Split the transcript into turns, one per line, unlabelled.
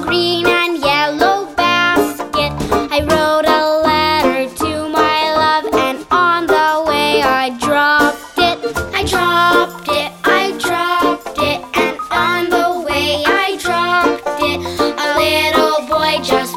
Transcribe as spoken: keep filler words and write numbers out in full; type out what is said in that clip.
green and yellow basket. I wrote a letter to my love, and on the way I dropped it. I dropped it, I dropped it, and on the way I dropped it. A little boy just